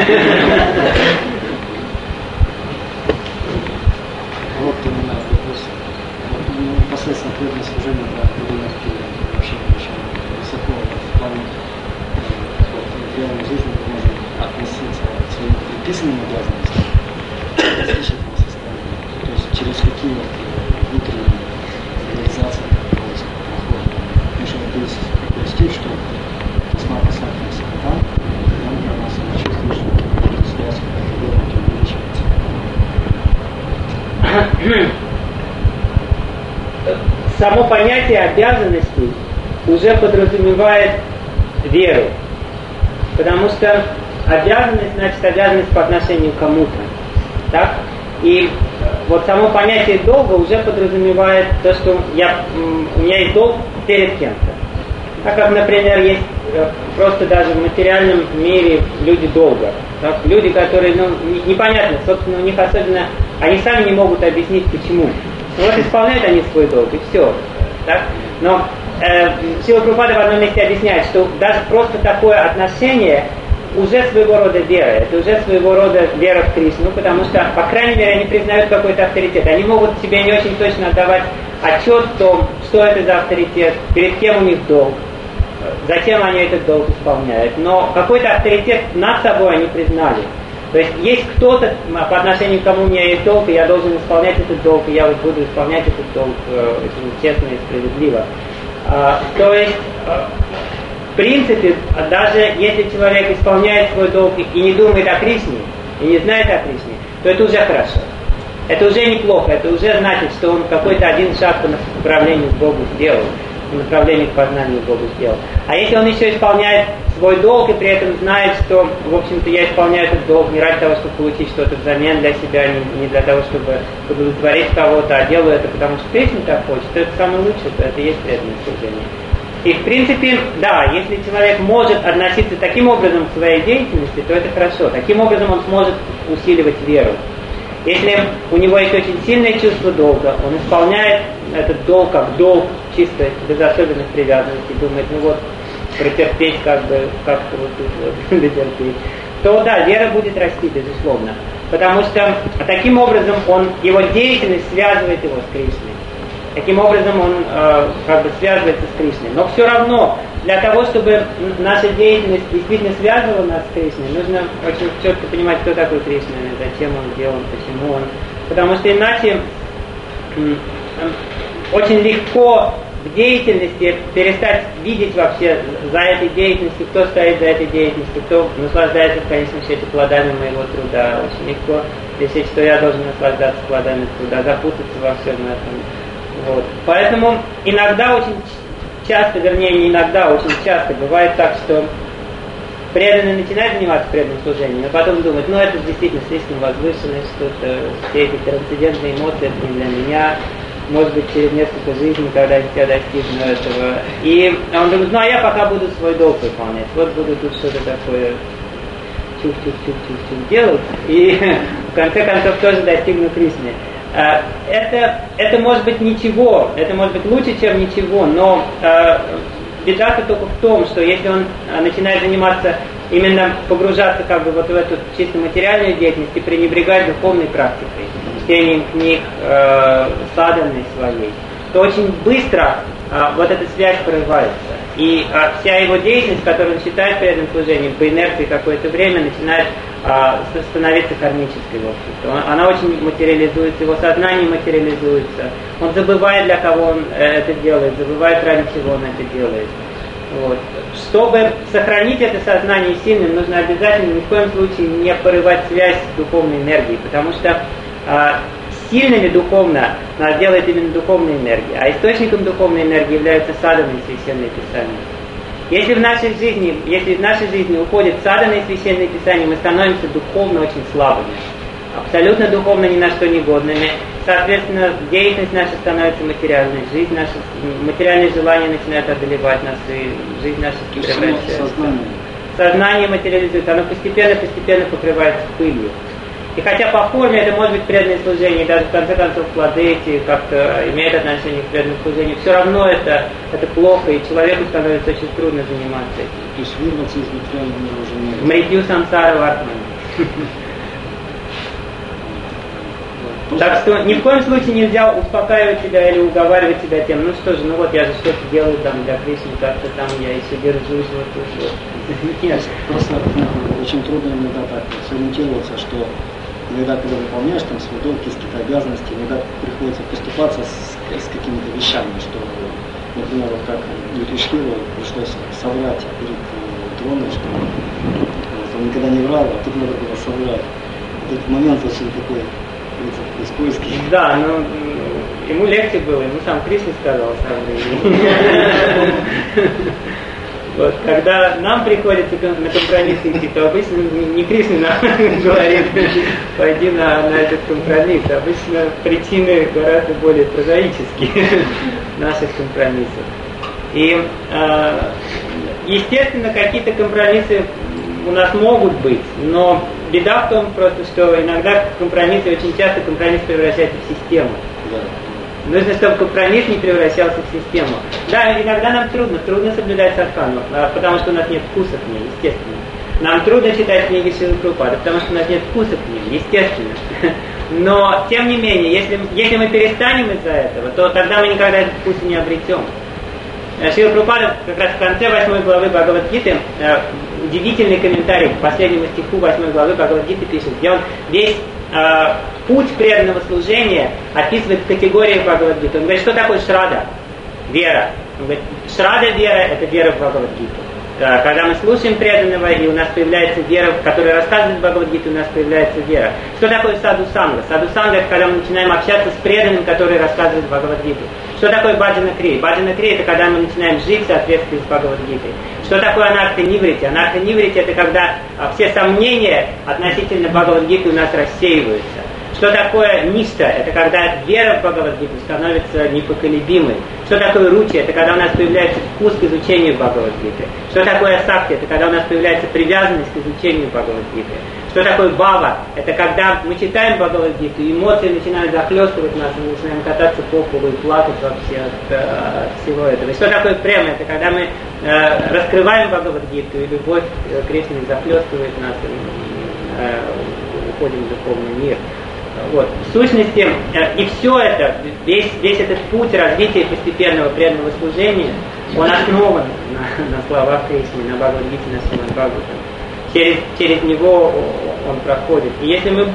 Вот именно вопрос. Непосредственно преданное служение, да, довольно-таки вообще очень высоко в плане в реальной жизни мы можем относиться к своим приписанным обязанностям к различным состояниям. То есть через какие внутренние реализации проходит. Потому что вот есть такой стих, что тесна посадка сакатан, когда мы про нас чувствуем, что эта связь увеличивается. Само понятие обязанностей уже подразумевает веру. Потому что обязанность, значит, обязанность по отношению к кому-то. Так? И вот само понятие долга уже подразумевает то, что я, у меня есть долг перед кем-то. Так как, например, есть просто даже в материальном мире люди долга. Так? Люди, которые, ну, непонятно, собственно, у них особенно, они сами не могут объяснить, почему. Ну вот исполняют они свой долг, и все. Так? Но э, Шрила Прабхупада в одном месте объясняет, что даже просто такое отношение уже своего рода вера. Это уже своего рода вера в Кришну, потому что, по крайней мере, они признают какой-то авторитет. Они могут себе не очень точно отдавать отчет в том, что это за авторитет, перед кем у них долг, зачем они этот долг исполняют. Но какой-то авторитет над собой они признали. То есть есть кто-то, по отношению к кому у меня есть долг, и я должен исполнять этот долг, и я вот буду исполнять этот долг очень честно и справедливо. То есть, в принципе, даже если человек исполняет свой долг и не думает о Кришне, и не знает о Кришне, то это уже хорошо. Это уже неплохо, это уже значит, что он какой-то один шаг по направлению к Богу сделал, по направлению к познанию Богу сделал. А если он еще исполняет свой долг и при этом знает, что, в общем-то, я исполняю этот долг не ради того, чтобы получить что-то взамен для себя, не, не для того, чтобы удовлетворить кого-то, а делаю это, потому что Кришна так хочет, то это самое лучшее, то это и есть преданное служение. И, в принципе, да, если человек может относиться таким образом к своей деятельности, то это хорошо. Таким образом он сможет усиливать веру. Если у него есть очень сильное чувство долга, он исполняет этот долг как долг, чисто без особенных привязанностей, думает, ну вот, претерпеть как бы, как-то вот тут вот, дотерпеть, то да, вера будет расти, безусловно. Потому что таким образом он, его деятельность связывает его с Кришной. Таким образом он э, как бы связывается с Кришной. Но все равно, для того, чтобы наша деятельность действительно связывала нас с Кришной, нужно очень четко понимать, кто такой Кришна, зачем он сделан, почему он. Потому что иначе м- очень легко в деятельности перестать видеть вообще за этой деятельностью, кто стоит за этой деятельностью, кто наслаждается в конечном счете плодами моего труда. Очень легко решить, что я должен наслаждаться плодами труда, запутаться во всем этом. Вот. Поэтому иногда очень часто, вернее не иногда, очень часто бывает так, что преданный начинает заниматься преданным служением, а потом думает, ну это действительно слишком возвышенное что-то, все эти трансцендентные эмоции, это не для меня, может быть через несколько жизней когда-нибудь я достигну этого. И он думает, ну а я пока буду свой долг выполнять, вот буду тут что-то такое чух-чух-чух-чух-чух делать, и в конце концов тоже достигну Кришны. Это, это может быть ничего, это может быть лучше, чем ничего, но э, беда-то только в том, что если он начинает заниматься, именно погружаться как бы вот в эту чисто материальную деятельность и пренебрегать духовной практикой, чтением книг, э, саданой своей, то очень быстро э, вот эта связь прорывается. И э, вся его деятельность, которую он считает преданным служением, по инерции какое-то время начинает э, становиться кармической, в общем-то. Она очень материализуется, его сознание материализуется. Он забывает, для кого он это делает, забывает, ради чего он это делает. Вот. Чтобы сохранить это сознание сильным, нужно обязательно ни в коем случае не порывать связь с духовной энергией, потому что э, сильными духовно нас делает именно духовная энергия, а источником духовной энергии является саданое священное писание. Если в нашей жизни, если в нашей жизни уходит саданое священное писание, мы становимся духовно очень слабыми, абсолютно духовно ни на что не годными. Соответственно, деятельность наша становится материальной, жизнь наша, материальные желания начинают одолевать нас, и жизнь наша превращается. Сознание. сознание материализуется, оно постепенно-постепенно покрывается пылью. И хотя по форме это может быть преданное служение, и даже в конце концов плоды эти как-то имеют отношение к преданному служению, все равно это, это плохо, и человеку становится очень трудно заниматься этим. То есть вырваться из материального мира уже не... Мритью сансара вартмани. Так что ни в коем случае нельзя успокаивать себя или уговаривать себя тем, ну что же, ну вот я же что-то делаю там для Кришны, как-то там я еще держусь, вот уже. Нет. Просто ну, очень трудно иногда так сориентироваться, что иногда, когда выполняешь там свой долг, есть какие-то обязанности, иногда приходится поступаться с, с какими-то вещами, что, например, вот как Юришхиру пришлось соврать перед Дроной, что он никогда не врал, а тут надо было соврать. Вот этот момент очень такой, такой скользкий. Да, но ему легче было, ему сам Кришна сказал сам. Вот, когда нам приходится на компромисс идти, то обычно не Кришна нам говорит, пойди на, на этот компромисс. Обычно причины гораздо более прозаические наших компромиссов. И, э, естественно, какие-то компромиссы у нас могут быть, но беда в том просто, что иногда компромиссы, очень часто компромисс превращается в систему. Нужно, чтобы компромисс не превращался в систему. Да, иногда нам трудно, трудно соблюдать садхану, потому что у нас нет вкуса к ней, естественно. Нам трудно читать книги Шрилы Прабхупады, потому что у нас нет вкуса к ним, естественно. Но, тем не менее, если, если мы перестанем из-за этого, то тогда мы никогда этот вкус не обретем. Шрила Прабхупада как раз в конце восьмой главы Бхагавад-гиты удивительный комментарий к последнему стиху восьмой главы Бхагавад-гиты пишет, где он весь э, путь преданного служения описывает в категории Бхагавад-гиты. Он говорит, что такое шрада? Вера. Он говорит, шрада вера – это вера в Бхагавад-гиту. Когда мы слушаем преданного, и у нас появляется вера, которая рассказывает Бхагавад-гиту, у нас появляется вера. Что такое саду-санга? Саду-санга – это когда мы начинаем общаться с преданным, который рассказывает Бхагавад-гиту. Что такое баджана-крия? Баджана-крия – это когда мы начинаем жить в соответствии с Бхагавад-гитой. Что такое анарха-ниврити? Анарха-ниврити – это когда все сомнения относительно Бхагавад-гиты у нас рассеиваются. Что такое ништа? Это когда вера в Бхагавад-гиту становится непоколебимой. Что такое ручи? Это когда у нас появляется вкус к изучению Бхагавад-гиты. Что такое сакти? Это когда у нас появляется привязанность к изучению Бхагавад-гиты. Что такое бава? Это когда мы читаем Бхагавад-гиту, эмоции начинают захлестывать нас, мы начинаем кататься по полу и плакать вообще от, от всего этого. И что такое према? Это когда мы э, раскрываем Бхагавад-гиту, и любовь к Кришне захлестывает нас, и э, уходим в духовный мир. Вот. В сущности, и все это, весь, весь этот путь развития постепенного преданного служения, он основан на, на словах Кришны, на Бхагавад-гите, на Шримад Бхагаватам. Через, через него он проходит. И если мы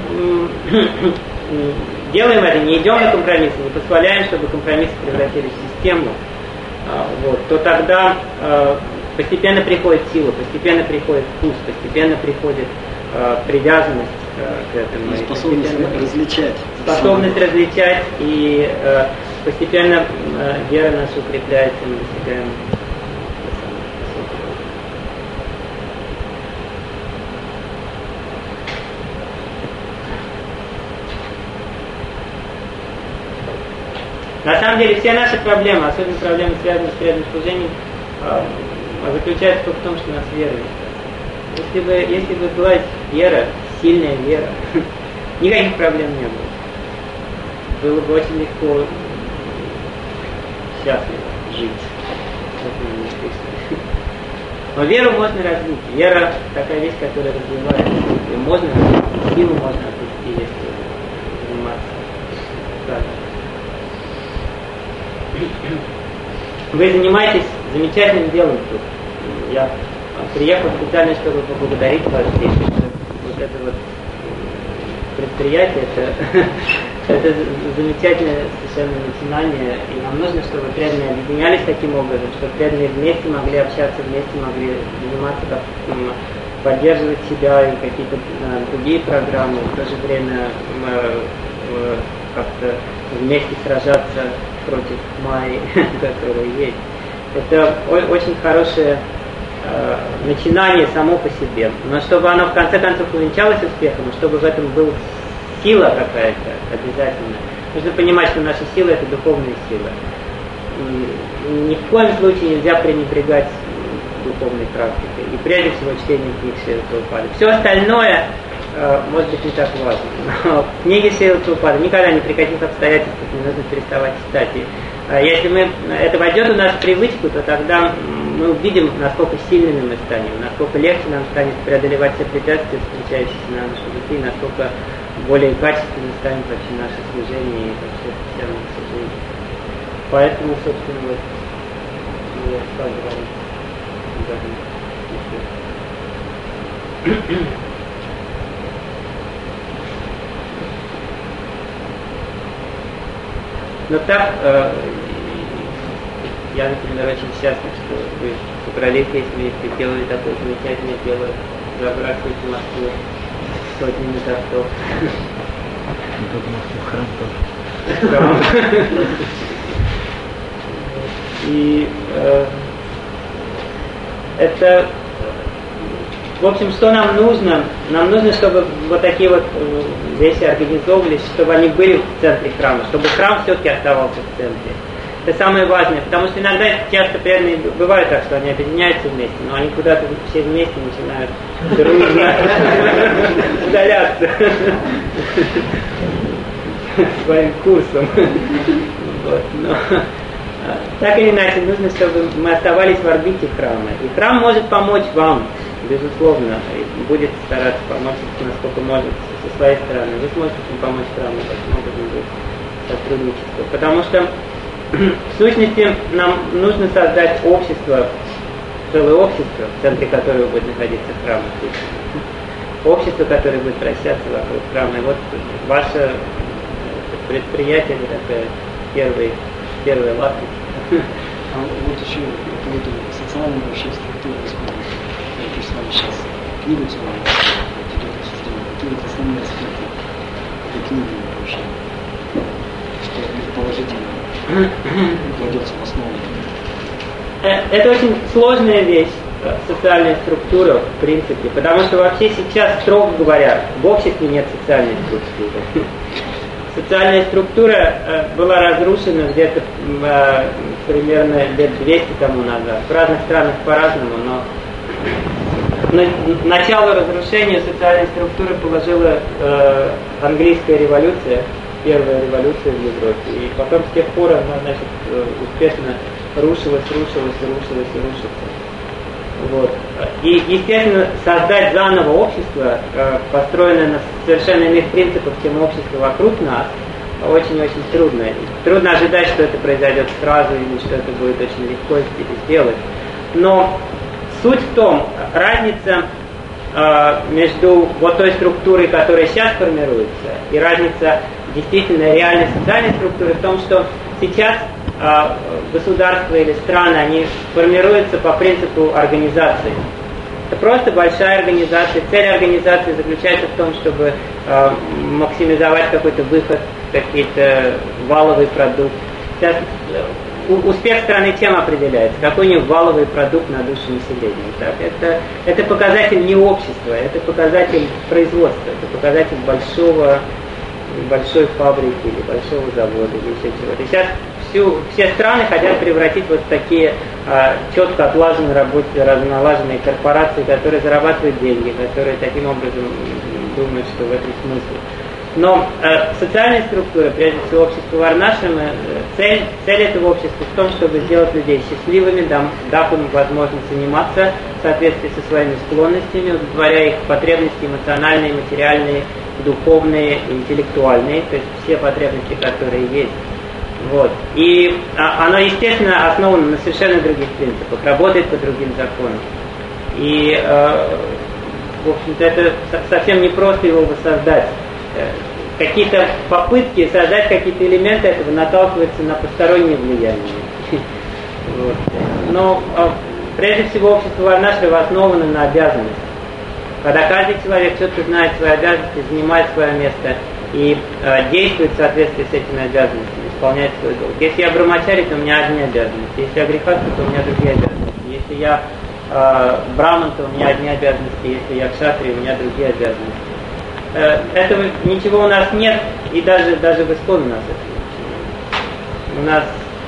делаем это, не идем на компромиссы, не позволяем, чтобы компромиссы превратились в систему, вот, то тогда постепенно приходит сила, постепенно приходит вкус, постепенно приходит привязанность к этому. Способность различать. Способность различать, и э, постепенно э, вера наша укрепляется, мы достигаем на самом деле все наши проблемы, особенно проблемы, связанные с преданным служением, э, заключаются только в том, что у нас вера есть. Если бы, если бы была вера, сильная вера, никаких проблем не было. Было бы очень легко, счастливо жить. Но веру можно развить. Вера такая вещь, которая развивается. И можно, силу можно обрести, если заниматься. Так. Вы занимаетесь замечательным делом тут. Я приехал специально, чтобы поблагодарить вас здесь. Вот это вот предприятие, это, это замечательное совершенно начинание. И нам нужно, чтобы преданные объединялись таким образом, чтобы преданные вместе могли общаться, вместе могли заниматься, как, поддерживать себя и какие-то а, другие программы, в то же время а, а, как-то вместе сражаться против Майи, которая есть. Это очень хорошее э, начинание само по себе. Но чтобы оно в конце концов увенчалось успехом, чтобы в этом была сила какая-то обязательно. Нужно понимать, что наша сила – это духовная сила. И ни в коем случае нельзя пренебрегать духовной практикой. И прежде всего чтение книг Шрилы Прабхупады. Все остальное э, может быть не так важно. Но книги Шрилы Прабхупады никогда ни при каких обстоятельствах не нужно переставать читать. И если мы, это войдет у нас в привычку, то тогда мы увидим, насколько сильными мы станем, насколько легче нам станет преодолевать все препятствия, встречающиеся на нашем пути, насколько более качественно станет вообще наше служение и вообще вся наша жизнь. Поэтому, собственно, вот я стал говорить об этом. Но так, э, я, например, очень счастлив, что вы собрались здесь вместе, сделали такое замечательное дело, забрасываете Москву сотнями тортов. Храм тоже. И э, это, в общем, что нам нужно? Нам нужно, чтобы вот такие вот вещи организовывались, чтобы они были в центре храма, чтобы храм все-таки оставался в центре. Это самое важное, потому что иногда часто преданные бывает так, что они объединяются вместе, но они куда-то все вместе начинают дружно удаляться своим курсом. Вот, но, так или иначе, нужно, чтобы мы оставались в орбите храма. И храм может помочь вам, безусловно, и будет стараться помочь, насколько может, со своей стороны. Вы сможете помочь храму, таким образом будет сотрудничество. Потому что, в сущности, нам нужно создать общество, целое общество, в центре которого будет находиться храм. Общество, которое будет вращаться вокруг храма. И вот ваше предприятие, такая первая, первая лапка. А вот еще по эту социальную вообще структуру использовать. Я тоже с вами сейчас книгу целую, идет обсуждение. Какие вот основные аспекты этой книги вообще? Что положительно кладется в основу? Это очень сложная вещь, социальная структура, в принципе, потому что вообще сейчас, строго говоря, в обществе нет социальной структуры. Социальная структура э, была разрушена где-то э, примерно лет двести тому назад. В разных странах по-разному, но на, начало разрушения социальной структуры положила э, английская революция, первая революция в Европе. И потом с тех пор она, значит, успешно рушилась, рушилась, рушилась и рушится. Вот. И, естественно, создать заново общество, построенное на совершенно иных принципах, чем общество вокруг нас, очень-очень трудно. Трудно ожидать, что это произойдет сразу или что это будет очень легко сделать. Но суть в том, разница между вот той структурой, которая сейчас формируется, и разница действительно реальной социальной структуры в том, что сейчас государства или страны, они формируются по принципу организации. Это просто большая организация. Цель организации заключается в том, чтобы э, максимизовать какой-то выход, какой-то валовый продукт. Сейчас, у, успех страны чем определяется? Какой у них валовый продукт на душу населения? Так, это, это показатель не общества, это показатель производства, это показатель большого, большой фабрики или большого завода или еще чего-то. И сейчас Всю, все страны хотят превратить вот в такие а, четко отлаженные работы, разноналаженные корпорации, которые зарабатывают деньги, которые таким образом думают, что в этом смысл. Но э, социальная структура, прежде всего общество Варнашрама, цель, цель этого общества в том, чтобы сделать людей счастливыми, дав им возможность заниматься в соответствии со своими склонностями, удовлетворяя их потребности эмоциональные, материальные, духовные, интеллектуальные, то есть все потребности, которые есть. Вот. И а, оно, естественно, основано на совершенно других принципах, работает по другим законам. И, э, в общем-то, это совсем не просто его воссоздать. Какие-то попытки создать какие-то элементы этого наталкиваются на постороннее влияние. Вот. Но э, прежде всего общество Варнашрама основано на обязанностях. Когда каждый человек четко знает свои обязанности, занимает свое место и э, действует в соответствии с этими обязанностями, исполняет свой долг. Если я брамачари, то у меня одни обязанности. Если я грехастха, то у меня другие обязанности. Если я э, браман, то у меня одни обязанности. Если я кшатри, у меня другие обязанности. Э, этого ничего у нас нет, и даже, даже в Исконе у нас этого ничего. У нас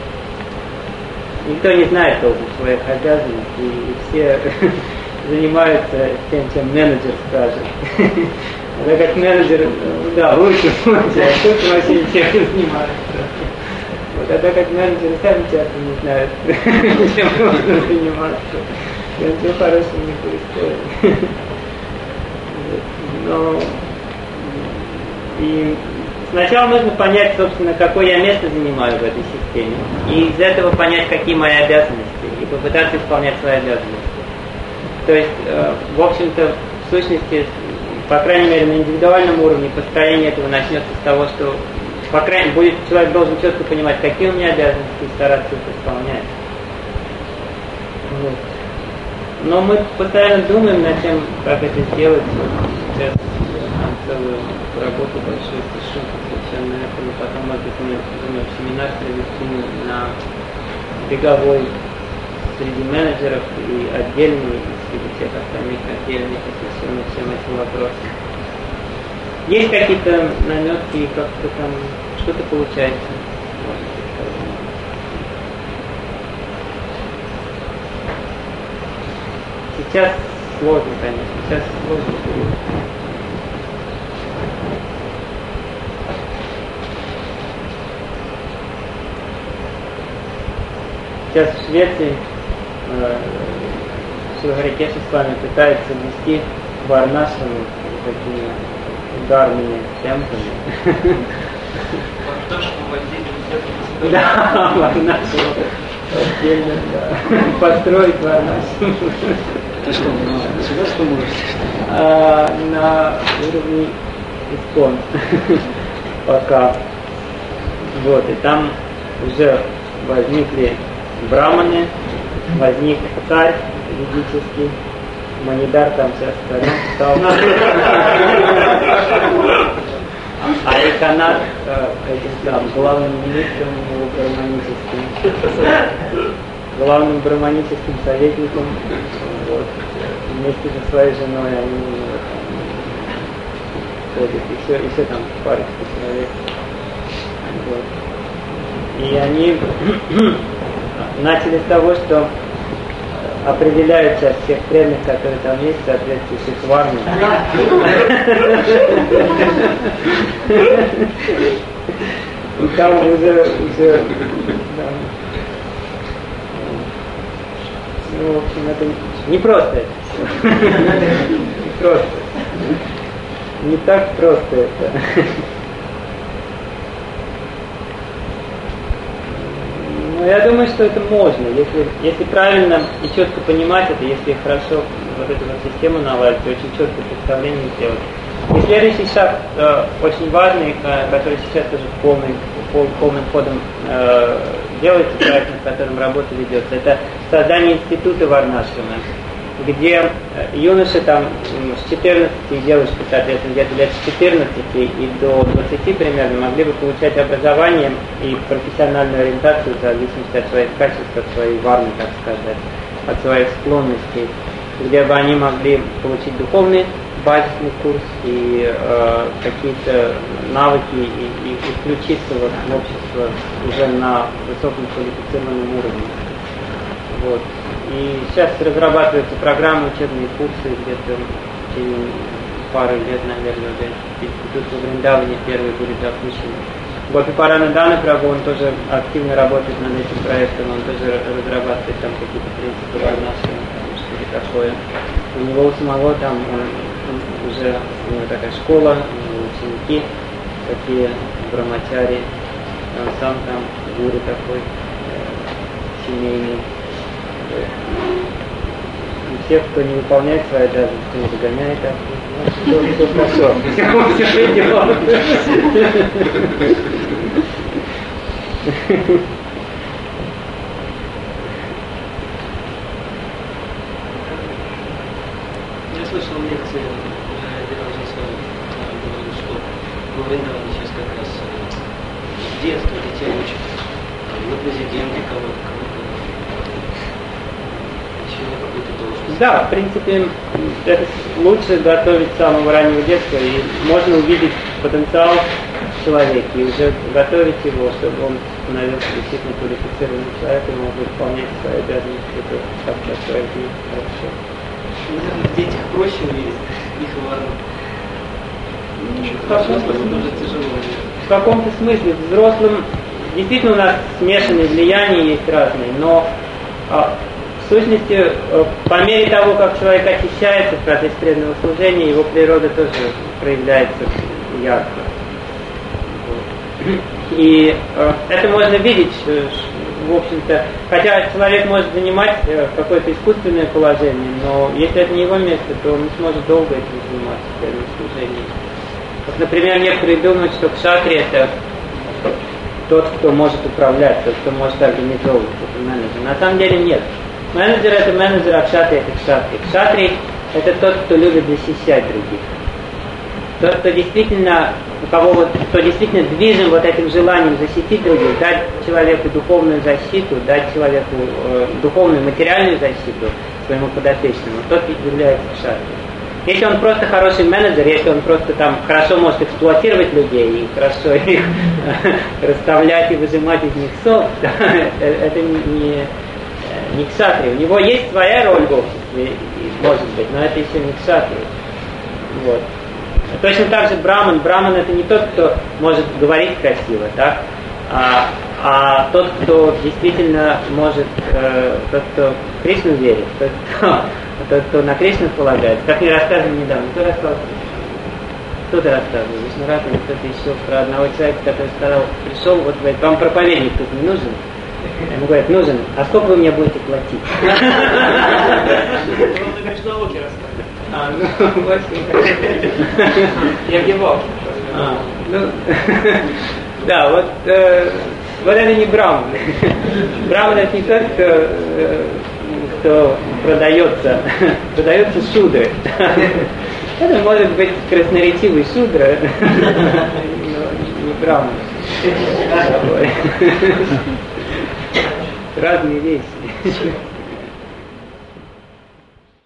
никто не знает толком своих обязанностей, и все занимаются тем, чем менеджер скажет. Да, как менеджер, да, лучше смотрите, а тут вообще ничем не занимается. Вот, а так как менеджеры сами часто не знают, чем можно заниматься. И ничего хорошего не происходит. Но И сначала нужно понять, собственно, какое я место занимаю в этой системе. И из этого понять, какие мои обязанности. И попытаться исполнять свои обязанности. То есть, э, в общем-то, в сущности, по крайней мере, на индивидуальном уровне построение этого начнется с того, что, по крайней мере, будет, человек должен четко понимать, какие у меня обязанности, и стараться их исполнять. Вот. Но мы постоянно думаем над тем, как это сделать. Сейчас там целую работу большую пишу совершенно на этом. И потом, может быть, мы думаем, семинар провести на беговой среди менеджеров и отдельный, и среди всех остальных отдельных, посвященных всем этим вопросам. Есть какие-то наметки, как-то там что-то получается. Сейчас сложно, конечно, сейчас сложно. Сейчас в Швеции э, Шилгарикеша с вами пытается ввести варнашами такими ударными темпами. Да, варнашу. Отдельно, да. Построить варнашу. Это что, на государственном уровне? А, на уровне ИСКОН. Пока. Вот, и там уже возникли браманы, возник царь ведический, Манидар там сейчас царем стал. А Эканат этим там главным министром его браманическим, главным браманическим советником, вот, вместе со своей женой они вот, ходят, еще, еще там парочку человек. Вот. И они начали с того, что определяют сейчас всех преданных, которые там есть, в соответствии с их варной. И там уже, уже да. Ну, в общем, это не просто это. Не просто. Не так просто это. Но я думаю, что это можно, если, если правильно и четко понимать это, если хорошо вот эту вот систему наладить, очень четкое представление сделать. И следующий шаг э, очень важный, э, который сейчас тоже полный, пол, полным ходом э, делается, проект, над которым работа ведется, это создание института варнашрама, где юноши там с четырнадцати и девушки, соответственно, где-то лет с четырнадцати и до двадцати примерно могли бы получать образование и профессиональную ориентацию в зависимости от своих качеств, от своей варны, так сказать, от своих склонностей, где бы они могли получить духовный базисный курс и э, какие-то навыки и, и, и включиться вот в общество уже на высоком квалифицированном уровне. Вот. И сейчас разрабатываются программы, учебные курсы, где-то в течение пары лет, наверное, уже институт в Вриндаване первый будет запущен. Гопи Паранадана Прабху, он тоже активно работает над этим проектом, он тоже разрабатывает там какие-то принципы варнаши, что-то такое. У него у самого там он, он уже у него такая школа, у него ученики, такие брамачари, он сам там гуру такой э, семейный. И всех, кто не выполняет свои обязанности, не загоняет, ну, все, все хорошо. Все дела. Я слышал лекции Виражинского, говорили, что во Вриндаване сейчас как раз с детства детей учат на президенте кого-то, кого-то. Да, в принципе, это лучше готовить с самого раннего детства, и можно увидеть потенциал в человеке, и уже готовить его, чтобы он становился действительно квалифицированным человеком, и мог выполнять свои обязанности, это как-то своей жизни хорошо. Наверное, в детях проще увидеть их варну. В каком-то смысле, в каком-то смысле взрослым действительно у нас смешанные влияния есть разные, но а, в сущности, по мере того, как человек очищается в процессе преданного служения, его природа тоже проявляется ярко. И э, это можно видеть, э, в общем-то, хотя человек может занимать э, какое-то искусственное положение, но если это не его место, то он не сможет долго этим заниматься, своим служением. Вот, например, некоторые думают, что кшатри это тот, кто может управлять, тот, кто может организовывать, это менеджер. На самом деле нет. Менеджер это менеджер, а кшатри это кшатри. Кшатри это тот, кто любит защищать других. Тот, кто действительно, у кого вот, кто действительно движим вот этим желанием защитить других, дать человеку духовную защиту, дать человеку э, духовную материальную защиту своему подопечному, тот является кшатри. Если он просто хороший менеджер, если он просто там хорошо может эксплуатировать людей и хорошо их расставлять и выжимать из них сок, это не, не кшатри. У него есть своя роль в обществе, может быть, но это еще не кшатри. Вот. Точно так же браман. Браман это не тот, кто может говорить красиво, так? А, а тот, кто действительно может, э, тот, кто в Кришну верит, тот, кто, тот, кто на Кришну полагает. Как мне рассказывали недавно, кто рассказывал? Кто-то рассказывал, Вишнурат или кто-то еще про одного человека, который сказал, пришел, вот говорит, вам проповедник тут не нужен? Ему говорят, нужен, а сколько вы мне будете платить? А, ну, Я гибал. А, ну, да, вот, э, вот это не браман. Браман это не тот, кто, э, кто продается, продается шудры. Это может быть красноречивый шудра, но не браман. Разные вещи.